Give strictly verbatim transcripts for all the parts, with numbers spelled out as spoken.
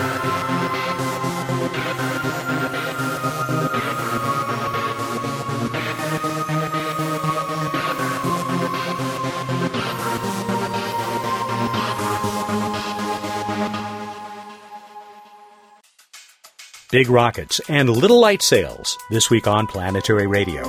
Big rockets and little light sails this week on Planetary Radio.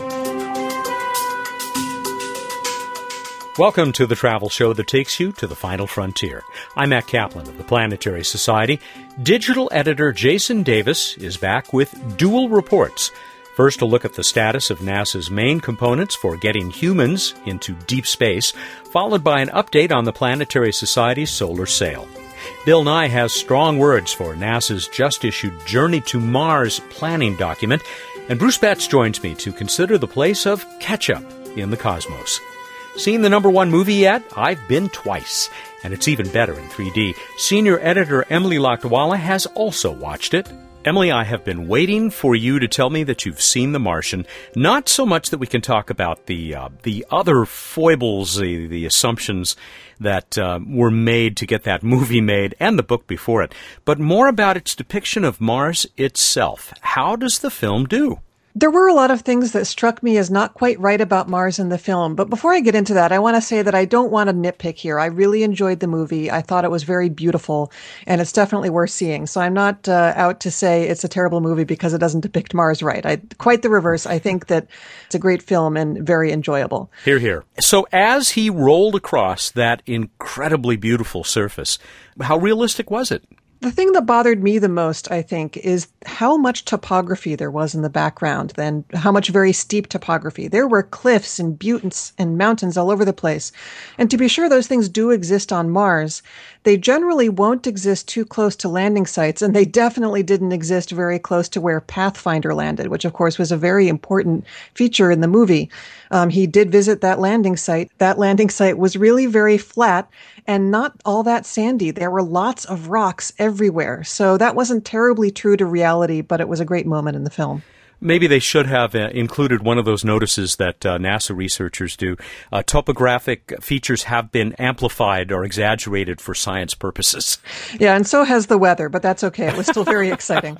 Welcome to the travel show that takes you to the final frontier. I'm Matt Kaplan of the Planetary Society. Digital editor Jason Davis is back with dual reports. First, a look at the status of NASA's main components for getting humans into deep space, followed by an update on the Planetary Society's solar sail. Bill Nye has strong words for NASA's just-issued Journey to Mars planning document, and Bruce Betts joins me to consider the place of ketchup in the cosmos. Seen the number one movie yet? I've been twice, and it's even better in three D. Senior editor Emily Lakdawala has also watched it. Emily, I have been waiting for you to tell me that you've seen The Martian. Not so much that we can talk about the uh, the other foibles, the, the assumptions that uh, were made to get that movie made and the book before it, but more about its depiction of Mars itself. How does the film do? There were a lot of things that struck me as not quite right about Mars in the film. But before I get into that, I want to say that I don't want to nitpick here. I really enjoyed the movie. I thought it was very beautiful, and it's definitely worth seeing. So I'm not uh, out to say it's a terrible movie because it doesn't depict Mars right. I, quite the reverse. I think that it's a great film and very enjoyable. Hear, hear. So as he rolled across that incredibly beautiful surface, how realistic was it? The thing that bothered me the most, I think, is how much topography there was in the background, and how much very steep topography. There were cliffs and buttes and mountains all over the place. And to be sure those things do exist on Mars, they generally won't exist too close to landing sites, and they definitely didn't exist very close to where Pathfinder landed, which of course was a very important feature in the movie. Um, he did visit that landing site. That landing site was really very flat and not all that sandy. There were lots of rocks everywhere. So that wasn't terribly true to reality, but it was a great moment in the film. Maybe they should have uh, included one of those notices that uh, NASA researchers do. Uh, topographic features have been amplified or exaggerated for science purposes. Yeah, and so has the weather, but that's okay. It was still very exciting.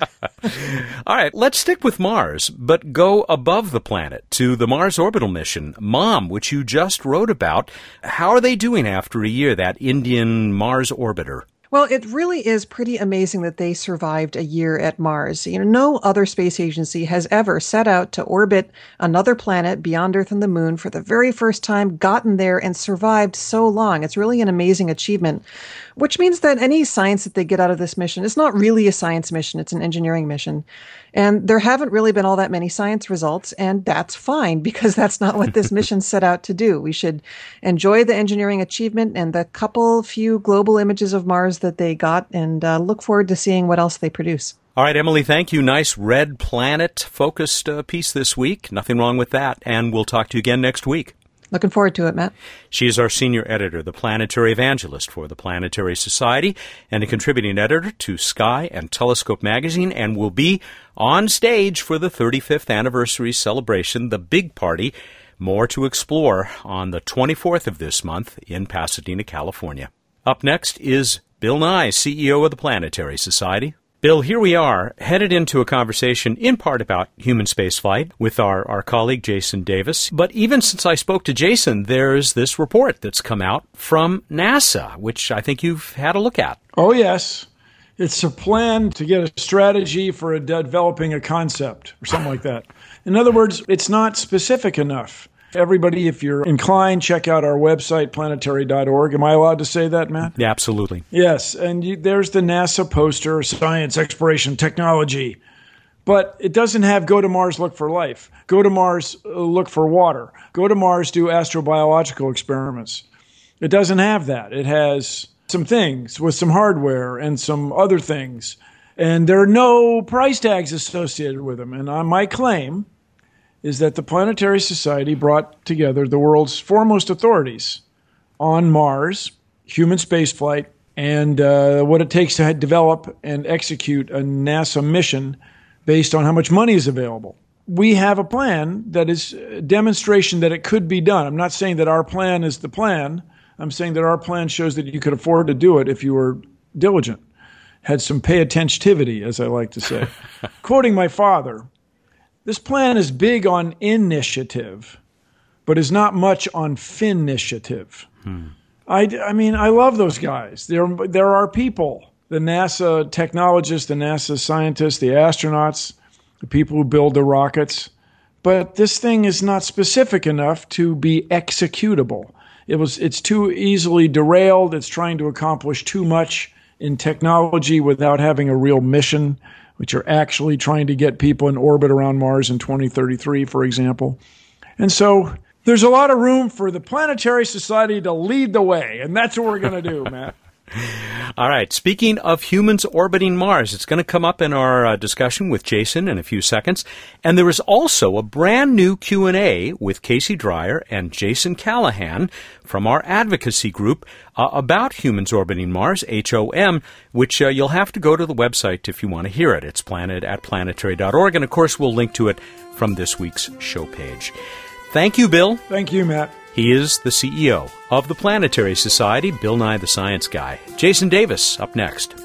All right, let's stick with Mars, but go above the planet to the Mars orbital mission, MOM, which you just wrote about. How are they doing after a year, that Indian Mars orbiter? Well, it really is pretty amazing that they survived a year at Mars. You know, no other space agency has ever set out to orbit another planet beyond Earth and the Moon for the very first time, gotten there, and survived so long. It's really an amazing achievement, which means that any science that they get out of this mission is not really a science mission. It's an engineering mission. And there haven't really been all that many science results, and that's fine because that's not what this mission set out to do. We should enjoy the engineering achievement and the couple few global images of Mars that they got, and uh, look forward to seeing what else they produce. All right, Emily, thank you. Nice red planet-focused uh, piece this week. Nothing wrong with that, and we'll talk to you again next week. Looking forward to it, Matt. She is our senior editor, the planetary evangelist for the Planetary Society, and a contributing editor to Sky and Telescope magazine, and will be on stage for the thirty-fifth anniversary celebration, the Big Party. More to explore on the twenty-fourth of this month in Pasadena, California. Up next is Bill Nye, C E O of the Planetary Society. Bill, here we are, headed into a conversation in part about human spaceflight with our, our colleague Jason Davis. But even since I spoke to Jason, there's this report that's come out from NASA, which I think you've had a look at. Oh, yes. It's a plan to get a strategy for a de- developing a concept or something like that. In other words, it's not specific enough. Everybody, if you're inclined, check out our website, planetary dot org. Am I allowed to say that, Matt? Yeah, absolutely. Yes, and you, there's the NASA poster, Science, Exploration, Technology. But it doesn't have go to Mars, look for life. Go to Mars, uh, look for water. Go to Mars, do astrobiological experiments. It doesn't have that. It has some things with some hardware and some other things. And there are no price tags associated with them. And on my claim is that the Planetary Society brought together the world's foremost authorities on Mars, human spaceflight, and uh, what it takes to develop and execute a NASA mission based on how much money is available. We have a plan that is a demonstration that it could be done. I'm not saying that our plan is the plan. I'm saying that our plan shows that you could afford to do it if you were diligent. had some pay-attentivity, as I like to say. Quoting my father, this plan is big on initiative, but is not much on finitiative. Hmm. I, I mean, I love those guys. There, there are people, the NASA technologists, the NASA scientists, the astronauts, the people who build the rockets. But this thing is not specific enough to be executable. It was, it's too easily derailed. It's trying to accomplish too much in technology without having a real mission, which are actually trying to get people in orbit around Mars in twenty thirty-three, for example. And so there's a lot of room for the Planetary Society to lead the way, and that's what we're going to do, Matt. All right. Speaking of humans orbiting Mars, it's going to come up in our uh, discussion with Jason in a few seconds. And there is also a brand new Q and A with Casey Dreyer and Jason Callahan from our advocacy group uh, about humans orbiting Mars, H O M, which uh, you'll have to go to the website if you want to hear it. It's planet at planetary dot org. And, of course, we'll link to it from this week's show page. Thank you, Bill. Thank you, Matt. He is the C E O of the Planetary Society, Bill Nye the Science Guy. Jason Davis, up next.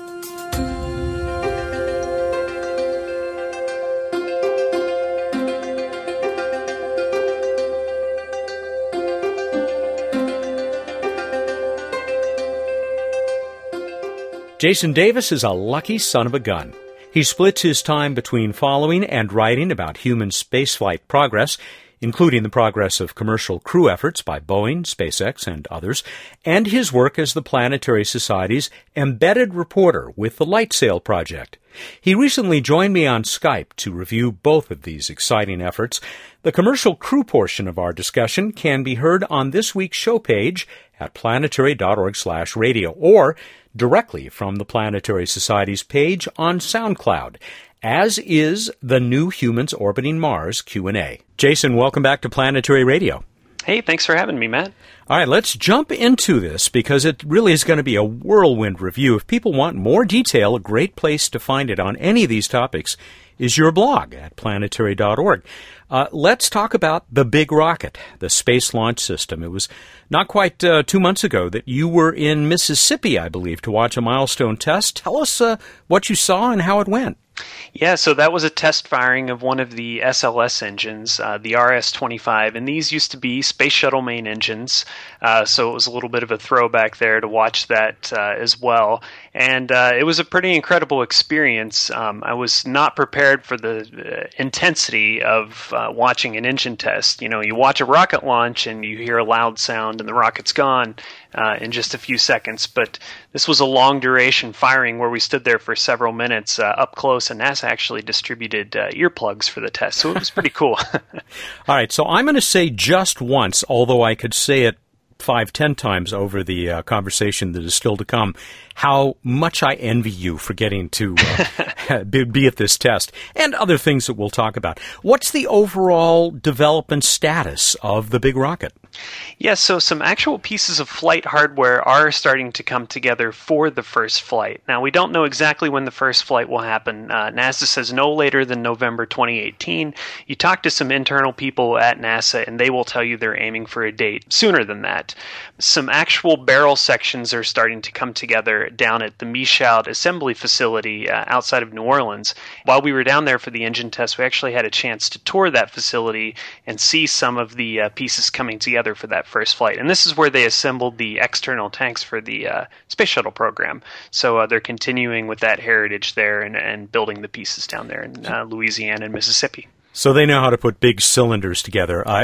Jason Davis is a lucky son of a gun. He splits his time between following and writing about human spaceflight progress, including the progress of commercial crew efforts by Boeing, SpaceX, and others, and his work as the Planetary Society's embedded reporter with the LightSail project. He recently joined me on Skype to review both of these exciting efforts. The commercial crew portion of our discussion can be heard on this week's show page at planetary dot org slash radio or directly from the Planetary Society's page on SoundCloud, as is the new Humans Orbiting Mars Q and A. Jason, welcome back to Planetary Radio. Hey, thanks for having me, Matt. All right, let's jump into this because it really is going to be a whirlwind review. If people want more detail, a great place to find it on any of these topics is your blog at planetary dot org. Uh, let's talk about the big rocket, the Space Launch System. It was not quite uh, two months ago that you were in Mississippi, I believe, to watch a milestone test. Tell us uh, what you saw and how it went. Yeah, so that was a test firing of one of the S L S engines, uh, the R S twenty-five, and these used to be Space Shuttle main engines, uh, so it was a little bit of a throwback there to watch that uh, as well. And uh, it was a pretty incredible experience. Um, I was not prepared for the uh, intensity of uh, watching an engine test. You know, you watch a rocket launch and you hear a loud sound and the rocket's gone uh, in just a few seconds, but this was a long duration firing where we stood there for several minutes uh, up close, and NASA actually distributed uh, earplugs for the test, so it was pretty cool. All right, so I'm going to say just once, although I could say it five, ten times over the uh, conversation that is still to come, how much I envy you for getting to uh, be, be at this test, and other things that we'll talk about. What's the overall development status of the big rocket? Yeah, so some actual pieces of flight hardware are starting to come together for the first flight. Now, we don't know exactly when the first flight will happen. Uh, NASA says no later than November twenty eighteen. You talk to some internal people at NASA, and they will tell you they're aiming for a date sooner than that. Some actual barrel sections are starting to come together down at the Michoud Assembly Facility uh, outside of New Orleans. While we were down there for the engine test, we actually had a chance to tour that facility and see some of the uh, pieces coming together for that first flight. And this is where they assembled the external tanks for the uh, Space Shuttle program. So uh, they're continuing with that heritage there and, and building the pieces down there in uh, Louisiana and Mississippi. So they know how to put big cylinders together. Uh,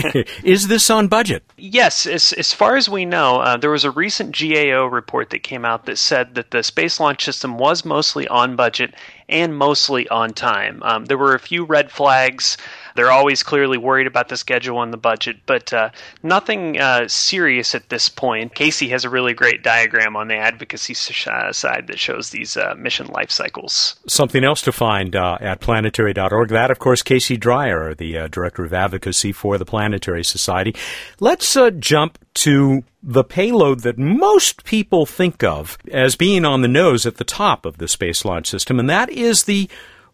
is this on budget? Yes. As, as far as we know, uh, there was a recent G A O report that came out that said that the Space Launch System was mostly on budget and mostly on time. Um, there were a few red flags. They're always clearly worried about the schedule and the budget, but uh, nothing uh, serious at this point. Casey has a really great diagram on the advocacy side that shows these uh, mission life cycles. Something else to find uh, at planetary dot org. That, of course, Casey Dreyer, the uh, Director of Advocacy for the Planetary Society. Let's uh, jump to the payload that most people think of as being on the nose at the top of the Space Launch System, and that is the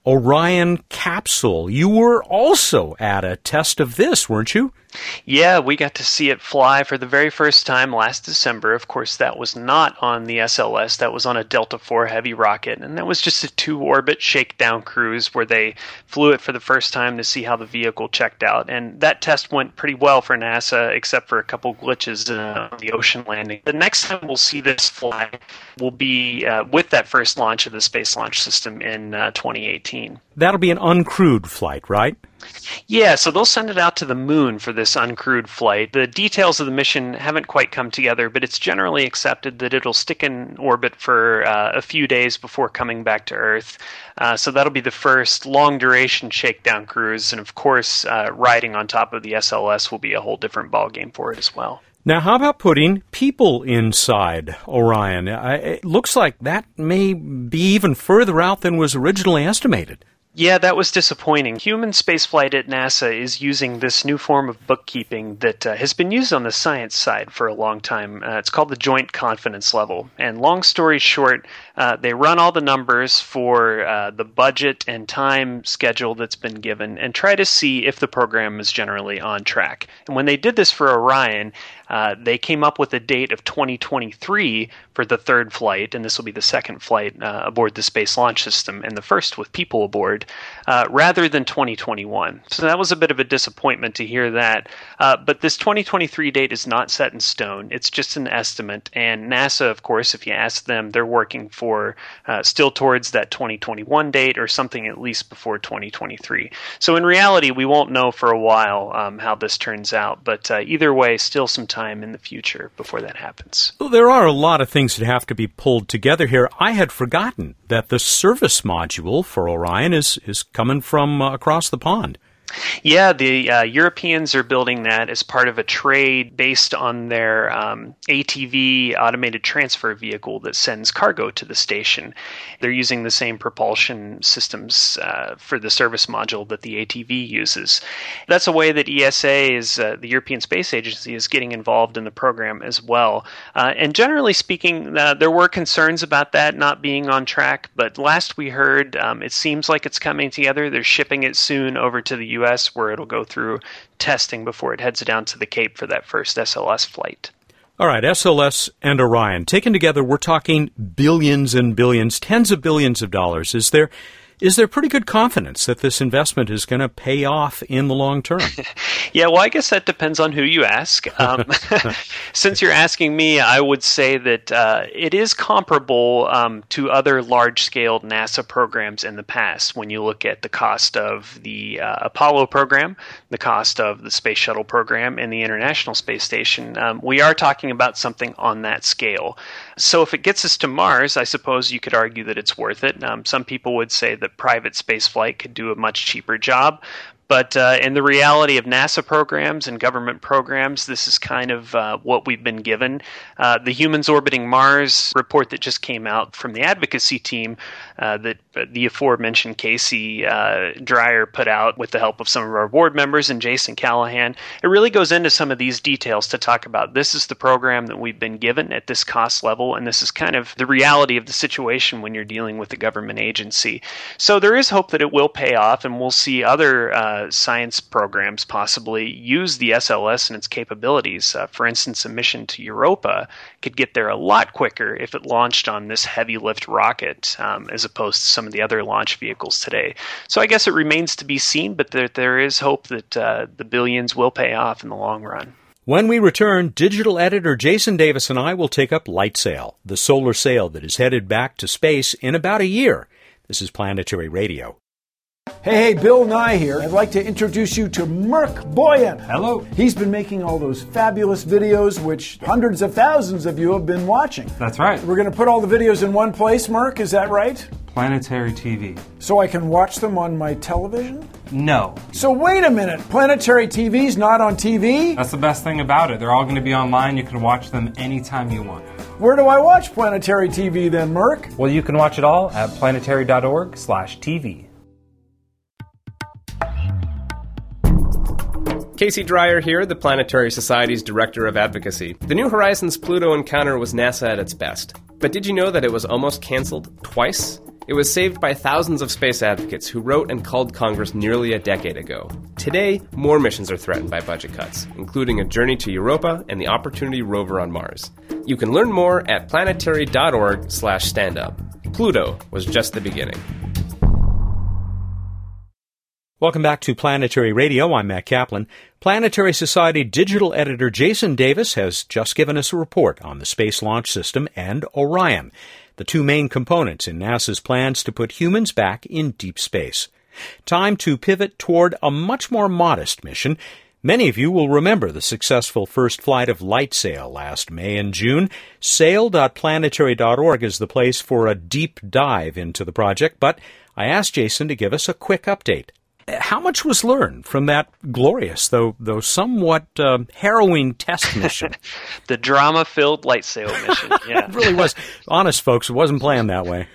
Orion capsule. You were also at a test of this, weren't you? Yeah, we got to see it fly for the very first time last December. Of course, that was not on the S L S. That was on a Delta four Heavy rocket, and that was just a two-orbit shakedown cruise where they flew it for the first time to see how the vehicle checked out. And that test went pretty well for NASA, except for a couple glitches uh, on the ocean landing. The next time we'll see this fly will be uh, with that first launch of the Space Launch System in uh, twenty eighteen. That'll be an uncrewed flight, right? Yeah, so they'll send it out to the moon for this uncrewed flight. The details of the mission haven't quite come together, but it's generally accepted that it'll stick in orbit for uh, a few days before coming back to Earth. Uh, so that'll be the first long-duration shakedown cruise, and of course, uh, riding on top of the S L S will be a whole different ballgame for it as well. Now, how about putting people inside Orion? It looks like that may be even further out than was originally estimated. Yeah, that was disappointing. Human spaceflight at NASA is using this new form of bookkeeping that uh, has been used on the science side for a long time. Uh, it's called the Joint Confidence Level. And long story short, uh, they run all the numbers for uh, the budget and time schedule that's been given and try to see if the program is generally on track. And when they did this for Orion, uh, they came up with a date of twenty twenty-three for the third flight, and this will be the second flight uh, aboard the Space Launch System, and the first with people aboard, uh, rather than twenty twenty-one. So that was a bit of a disappointment to hear that. Uh, but this twenty twenty-three date is not set in stone. It's just an estimate, and NASA, of course, if you ask them, they're working for uh, still towards that twenty twenty-one date or something at least before twenty twenty-three. So in reality, we won't know for a while um, how this turns out, but uh, either way, still some time in the future before that happens. Well, there are a lot of things that have to be pulled together here. I had forgotten that the service module for Orion is, is coming from uh, across the pond. Yeah, the uh, Europeans are building that as part of a trade based on their um, A T V automated transfer vehicle that sends cargo to the station. They're using the same propulsion systems uh, for the service module that the A T V uses. That's a way that E S A, is uh, the European Space Agency, is getting involved in the program as well. Uh, and generally speaking, uh, there were concerns about that not being on track, but last we heard, um, it seems like it's coming together. They're shipping it soon over to the U S, where it'll go through testing before it heads down to the Cape for that first S L S flight. All right, S L S and Orion. Taken together, we're talking billions and billions, tens of billions of dollars. Is there Is there pretty good confidence that this investment is going to pay off in the long term? Yeah, well, I guess that depends on who you ask. Um, since you're asking me, I would say that uh, it is comparable um, to other large-scale NASA programs in the past. When you look at the cost of the uh, Apollo program, the cost of the Space Shuttle program, and the International Space Station, um, we are talking about something on that scale. So if it gets us to Mars, I suppose you could argue that it's worth it. Um, some people would say that private spaceflight could do a much cheaper job. But uh, in the reality of NASA programs and government programs, this is kind of uh, what we've been given. Uh, the Humans Orbiting Mars report that just came out from the advocacy team uh, that the aforementioned Casey uh, Dreyer put out with the help of some of our board members and Jason Callahan, it really goes into some of these details to talk about this is the program that we've been given at this cost level, and this is kind of the reality of the situation when you're dealing with a government agency. So there is hope that it will pay off, and we'll see other uh, science programs possibly use the S L S and its capabilities. Uh, for instance, a mission to Europa could get there a lot quicker if it launched on this heavy lift rocket um, as opposed to some of the other launch vehicles today. So I guess it remains to be seen, but there, there is hope that uh, the billions will pay off in the long run. When we return, digital editor Jason Davis and I will take up LightSail, the solar sail that is headed back to space in about a year. This is Planetary Radio. Hey, hey, Bill Nye here. I'd like to introduce you to Merk Boyan. Hello. He's been making all those fabulous videos, which hundreds of thousands of you have been watching. That's right. We're going to put all the videos in one place, Merk, is that right? Planetary T V. So I can watch them on my television? No. So wait a minute, Planetary T V's not on T V? That's the best thing about it. They're all going to be online. You can watch them anytime you want. Where do I watch Planetary T V then, Merk? Well, you can watch it all at planetary.org slash TV. Casey Dreyer here, the Planetary Society's Director of Advocacy. The New Horizons Pluto encounter was NASA at its best. But did you know that it was almost canceled twice? It was saved by thousands of space advocates who wrote and called Congress nearly a decade ago. Today, more missions are threatened by budget cuts, including a journey to Europa and the Opportunity rover on Mars. You can learn more at planetary.org slash standup. Pluto was just the beginning. Welcome back to Planetary Radio. I'm Matt Kaplan. Planetary Society digital editor Jason Davis has just given us a report on the Space Launch System and Orion, the two main components in NASA's plans to put humans back in deep space. Time to pivot toward a much more modest mission. Many of you will remember the successful first flight of LightSail last May and June. sail dot planetary dot org is the place for a deep dive into the project, but I asked Jason to give us a quick update. How much was learned from that glorious, though though somewhat uh, harrowing test mission? The drama-filled LightSail mission, yeah. It really was. Honest, folks, it wasn't planned that way.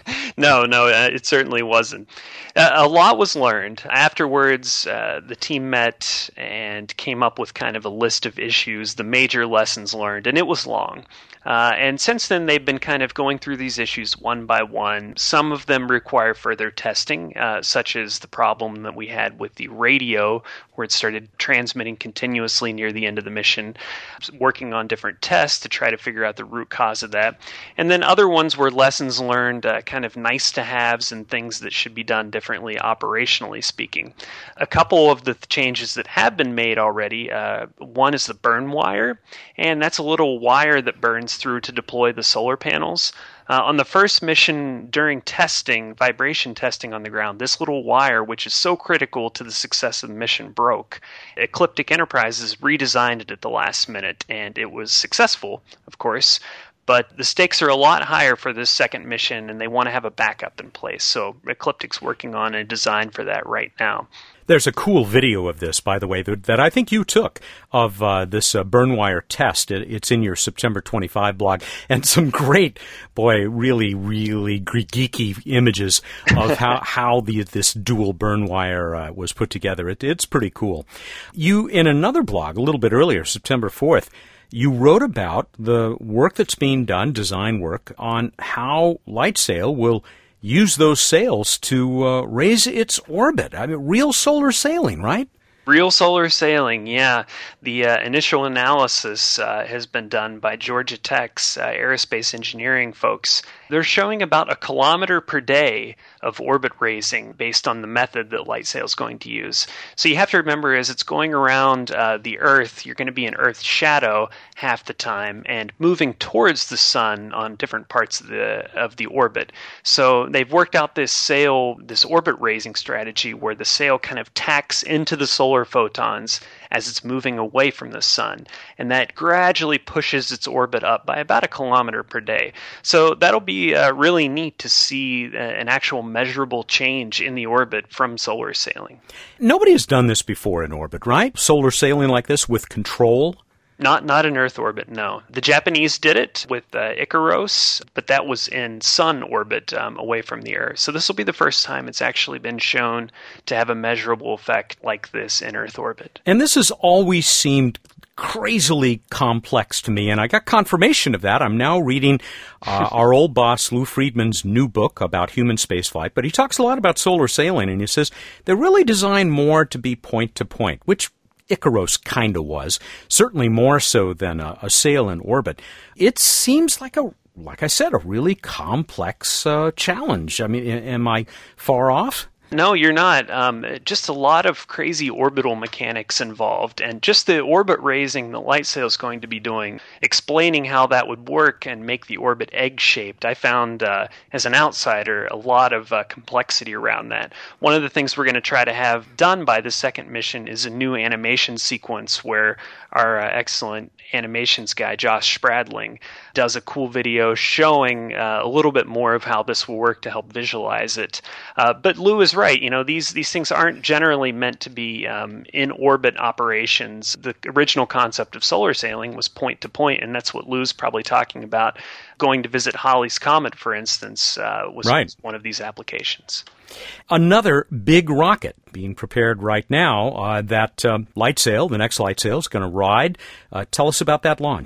No, no, uh, it certainly wasn't. Uh, a lot was learned. Afterwards, uh, the team met and came up with kind of a list of issues, the major lessons learned, and it was long. Uh, and since then, they've been kind of going through these issues one by one. Some of them require further testing, uh, such as the problem that we had with the radio, where it started transmitting continuously near the end of the mission, working on different tests to try to figure out the root cause of that. And then other ones were lessons learned, uh, kind of nice-to-haves and things that should be done differently operationally speaking. A couple of the changes that have been made already, uh, one is the burn wire, and that's a little wire that burns through to deploy the solar panels. Uh, on the first mission, during testing, vibration testing on the ground, this little wire, which is so critical to the success of the mission, broke. Ecliptic Enterprises redesigned it at the last minute, and it was successful, of course. But the stakes are a lot higher for this second mission, and they want to have a backup in place. So Ecliptic's working on a design for that right now. There's a cool video of this, by the way, that, that I think you took of uh, this uh, burn wire test. It, it's in your September twenty-fifth blog. And some great, boy, really, really geeky images of how, how the this dual burn wire uh, was put together. It, it's pretty cool. You, in another blog a little bit earlier, September fourth, you wrote about the work that's being done, design work, on how LightSail will use those sails to uh, raise its orbit. I mean, real solar sailing, right? Real solar sailing, yeah. The uh, initial analysis uh, has been done by Georgia Tech's uh, aerospace engineering folks. They're showing about a kilometer per day of orbit raising based on the method that LightSail is going to use. So you have to remember, as it's going around uh, the Earth, you're going to be in Earth's shadow half the time and moving towards the sun on different parts of the of the orbit. So they've worked out this sail, this orbit raising strategy where the sail kind of tacks into the solar photons as it's moving away from the sun, and that gradually pushes its orbit up by about a kilometer per day. So that'll be uh, really neat to see uh, an actual measurable change in the orbit from solar sailing. Nobody has done this before in orbit, right? Solar sailing like this with control? Not not in Earth orbit, no. The Japanese did it with uh, Icaros, but that was in sun orbit um, away from the Earth. So this will be the first time it's actually been shown to have a measurable effect like this in Earth orbit. And this has always seemed crazily complex to me, and I got confirmation of that. I'm now reading uh, our old boss Lou Friedman's new book about human spaceflight, but he talks a lot about solar sailing, and he says they're really designed more to be point-to-point, which Icaros kind of was, certainly more so than a, a sail in orbit. It seems like a, like I said, a really complex uh, challenge. I mean, am I far off? No, you're not. Um, just a lot of crazy orbital mechanics involved, and just the orbit raising the LightSail is going to be doing, explaining how that would work and make the orbit egg-shaped. I found, uh, as an outsider, a lot of uh, complexity around that. One of the things we're going to try to have done by the second mission is a new animation sequence where our uh, excellent animations guy, Josh Spradling, does a cool video showing uh, a little bit more of how this will work to help visualize it. Uh, but Lou is right. You know, these these things aren't generally meant to be um, in-orbit operations. The original concept of solar sailing was point-to-point, and that's what Lou's probably talking about. Going to visit Halley's Comet, for instance, uh, was right. one of these applications. Another big rocket being prepared right now, uh, that um, LightSail, the next LightSail, is going to ride. Uh, tell us about that launch.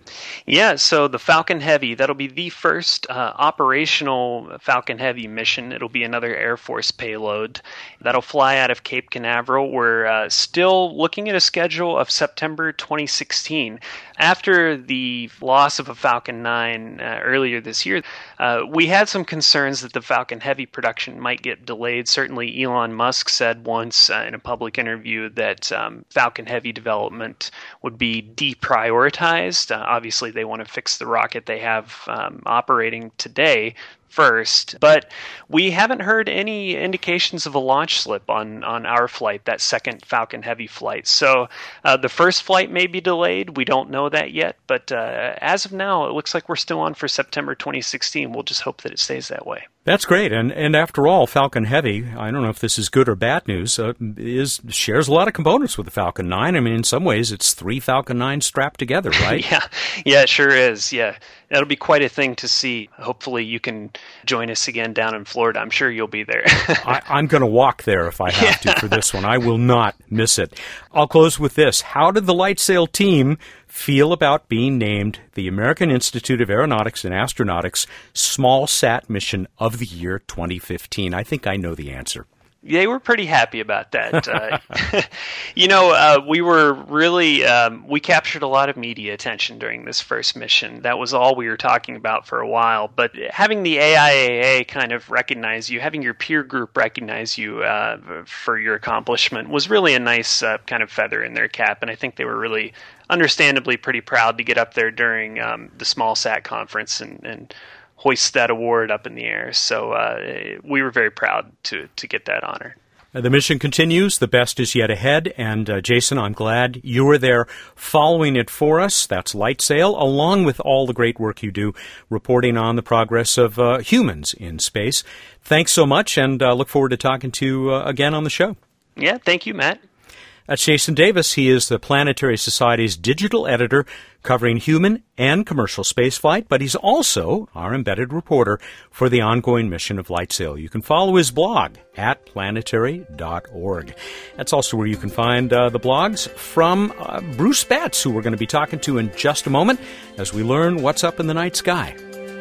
Yeah, so the Falcon Heavy, that'll be the first uh, operational Falcon Heavy mission. It'll be another Air Force payload. That'll fly out of Cape Canaveral. We're uh, still looking at a schedule of September twenty sixteen. After the loss of a Falcon nine uh, earlier this year, uh, we had some concerns that the Falcon Heavy production might get delayed. Certainly, Elon Musk said once uh, in a public interview that um, Falcon Heavy development would be deprioritized. Uh, obviously, they want to fix the rocket they have um, operating today first, but we haven't heard any indications of a launch slip on, on our flight, that second Falcon Heavy flight. So uh, the first flight may be delayed. We don't know that yet, but uh, as of now, it looks like we're still on for September twenty sixteen. We'll just hope that it stays that way. That's great, and and after all, Falcon Heavy, I don't know if this is good or bad news, uh, is shares a lot of components with the Falcon nine. I mean, in some ways, it's three Falcon nines strapped together, right? yeah, yeah, it sure is, yeah. That'll be quite a thing to see. Hopefully you can join us again down in Florida. I'm sure you'll be there. I, I'm going to walk there if I have yeah. to for this one. I will not miss it. I'll close with this. How did the LightSail team feel about being named the American Institute of Aeronautics and Astronautics Small Sat Mission of the Year twenty fifteen? I think I know the answer. They were pretty happy about that. Uh, you know, uh, we were really, um, we captured a lot of media attention during this first mission. That was all we were talking about for a while. But having the A I A A kind of recognize you, having your peer group recognize you uh, for your accomplishment was really a nice uh, kind of feather in their cap. And I think they were really understandably pretty proud to get up there during um, the Small Sat conference and, and hoist that award up in the air. So uh, we were very proud to to get that honor. The mission continues. The best is yet ahead. And, uh, Jason, I'm glad you were there following it for us. That's LightSail, along with all the great work you do reporting on the progress of uh, humans in space. Thanks so much, and uh, look forward to talking to you uh, again on the show. Yeah, thank you, Matt. That's Jason Davis. He is the Planetary Society's digital editor covering human and commercial spaceflight, but he's also our embedded reporter for the ongoing mission of LightSail. You can follow his blog at planetary dot org. That's also where you can find uh, the blogs from uh, Bruce Betts, who we're going to be talking to in just a moment as we learn what's up in the night sky.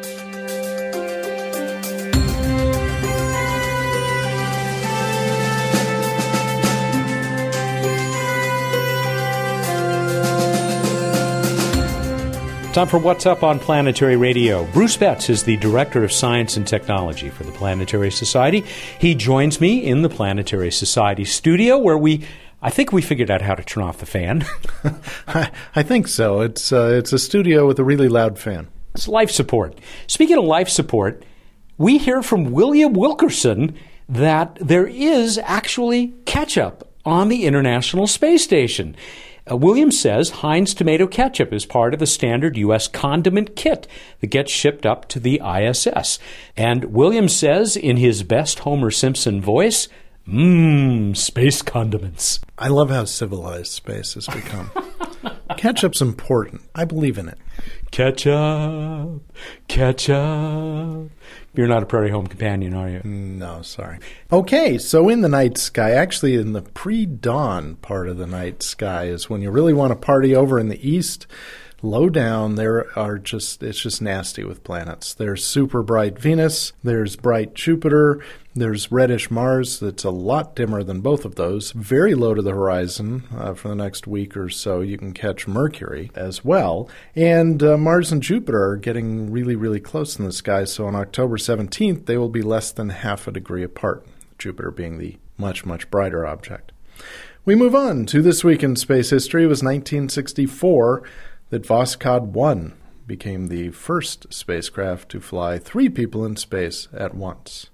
Time for What's Up on Planetary Radio. Bruce Betts is the Director of Science and Technology for the Planetary Society. He joins me in the Planetary Society studio where we, I think we figured out how to turn off the fan. I, I think so. It's, uh, it's a studio with a really loud fan. It's life support. Speaking of life support, we hear from William Wilkerson that there is actually ketchup on the International Space Station. Uh, William says Heinz tomato ketchup is part of the standard U S condiment kit that gets shipped up to the I S S. And William says in his best Homer Simpson voice, mmm, space condiments. I love how civilized space has become. Ketchup's important. I believe in it. Ketchup, ketchup. You're not a Prairie Home Companion, are you? No, sorry. Okay, so in the night sky, actually in the pre-dawn part of the night sky is when you really want to party. Over in the east. Low down, there are just, it's just nasty with planets. There's super bright Venus, there's bright Jupiter, there's reddish Mars that's a lot dimmer than both of those. Very low to the horizon uh, for the next week or so. You can catch Mercury as well. And uh, Mars and Jupiter are getting really, really close in the sky. So on October seventeenth, they will be less than half a degree apart, Jupiter being the much, much brighter object. We move on to This Week in Space History. It was nineteen sixty-four that Voskhod one became the first spacecraft to fly three people in space at once.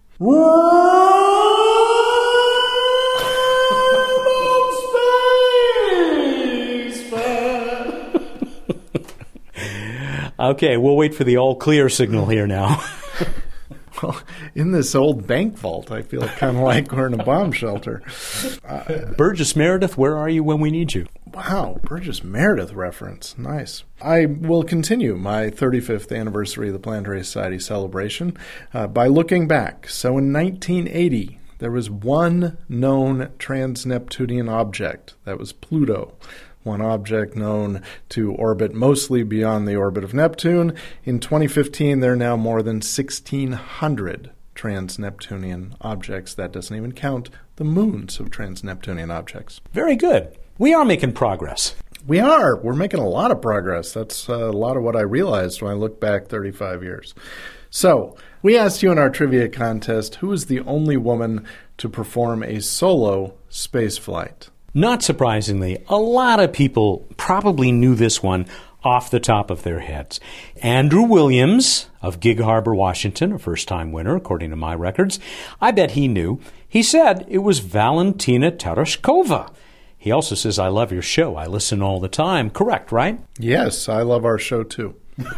Okay, we'll wait for the all clear signal here now. Well, in this old bank vault, I feel kind of like we're in a bomb shelter. Uh, Burgess Meredith, where are you when we need you? Wow, Burgess Meredith reference. Nice. I will continue my thirty-fifth anniversary of the Planetary Society celebration uh, by looking back. So in nineteen eighty, there was one known trans-Neptunian object. That was Pluto. one object known to orbit mostly beyond the orbit of Neptune. In twenty fifteen, there are now more than sixteen hundred trans-Neptunian objects. That doesn't even count the moons of trans-Neptunian objects. Very good. We are making progress. We are. We're making a lot of progress. That's a lot of what I realized when I look back thirty-five years. So, we asked you in our trivia contest, who is the only woman to perform a solo space flight? Not surprisingly, a lot of people probably knew this one off the top of their heads. Andrew Williams of Gig Harbor, Washington, a first-time winner, according to my records. I bet he knew. He said it was Valentina Tereshkova. He also says, I love your show. I listen all the time. Correct, right? Yes, I love our show too.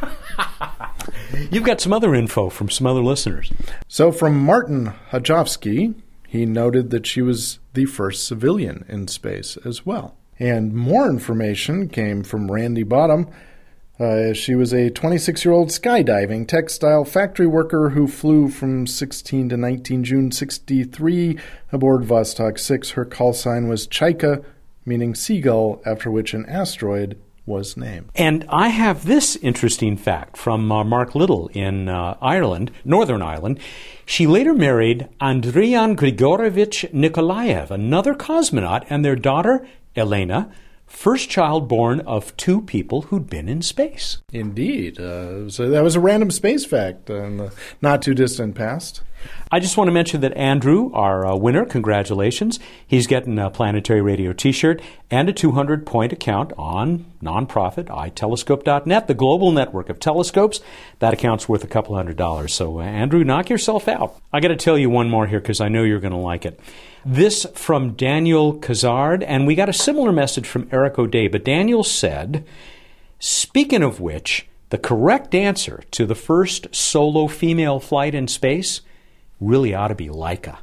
You've got some other info from some other listeners. So from Martin Hajovsky, he noted that she was the first civilian in space as well. And more information came from Randy Bottom. Uh, she was a twenty-six-year-old skydiving textile factory worker who flew from sixteen to nineteen June sixty-three aboard Vostok six. Her call sign was Chaika, meaning seagull, after which an asteroid was named. And I have this interesting fact from uh, Mark Little in uh, Ireland, Northern Ireland. She later married Andrian Grigorovich Nikolaev, another cosmonaut, and their daughter, Elena, first child born of two people who'd been in space. Indeed. Uh, so that was a random space fact in the not-too-distant past. I just want to mention that Andrew, our uh, winner, congratulations. He's getting a Planetary Radio t-shirt and a two hundred point account on nonprofit i telescope dot net, the global network of telescopes. That account's worth a couple hundred dollars. So, uh, Andrew, knock yourself out. I got to tell you one more here because I know you're going to like it. This from Daniel Kazard, and we got a similar message from Eric O'Day. But Daniel said, speaking of which, the correct answer to the first solo female flight in space really ought to be Laika.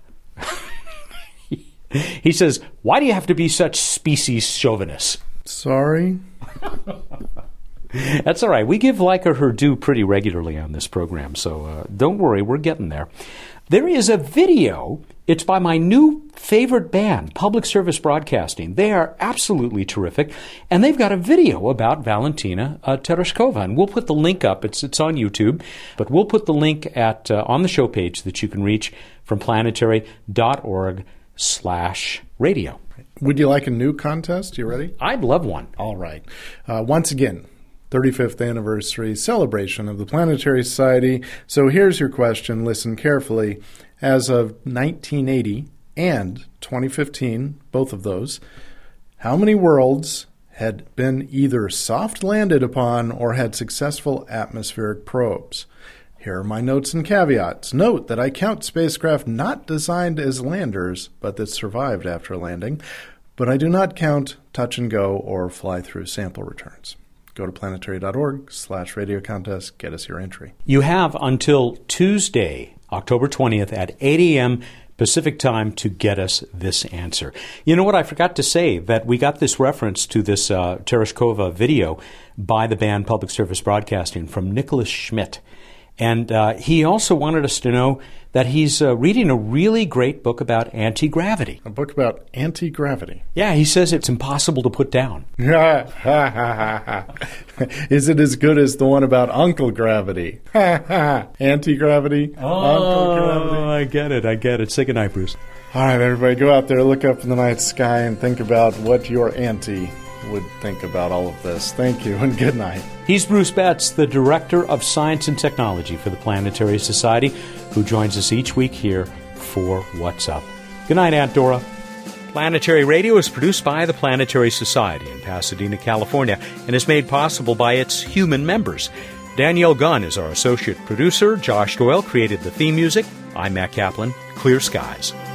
He says, why do you have to be such species chauvinist? Sorry. That's all right. We give Laika her due pretty regularly on this program, so uh, don't worry, we're getting there. There is a video. It's by my new favorite band, Public Service Broadcasting. They are absolutely terrific, and they've got a video about Valentina uh, Tereshkova, and we'll put the link up. It's it's on YouTube, but we'll put the link at uh, on the show page that you can reach from planetary dot org slash radio. Would you like a new contest? You ready? I'd love one. All right. Uh, once again, thirty-fifth anniversary celebration of the Planetary Society. So here's your question. Listen carefully. As of nineteen eighty and twenty fifteen, both of those, how many worlds had been either soft landed upon or had successful atmospheric probes? Here are my notes and caveats. Note that I count spacecraft not designed as landers, but that survived after landing, but I do not count touch and go or fly through sample returns. Go to planetary dot org slash radio contest. Get us your entry. You have until Tuesday, October twentieth at eight a.m. Pacific time to get us this answer. You know what? I forgot to say that we got this reference to this uh, Tereshkova video by the band Public Service Broadcasting from Nicholas Schmidt. And uh, he also wanted us to know that he's uh, reading a really great book about anti-gravity. A book about anti-gravity? Yeah, he says it's impossible to put down. Is it as good as the one about Uncle Gravity? Anti-gravity? Oh, Uncle Gravity? I get it, I get it. Say goodnight, Bruce. All right, everybody, go out there, look up in the night sky, and think about what your auntie would think about all of this. Thank you, and good night. He's Bruce Betts, the Director of Science and Technology for the Planetary Society, who joins us each week here for What's Up. Good night, Aunt Dora. Planetary Radio is produced by the Planetary Society in Pasadena, California, and is made possible by its human members. Danielle Gunn is our associate producer. Josh Doyle created the theme music. I'm Matt Kaplan. Clear skies.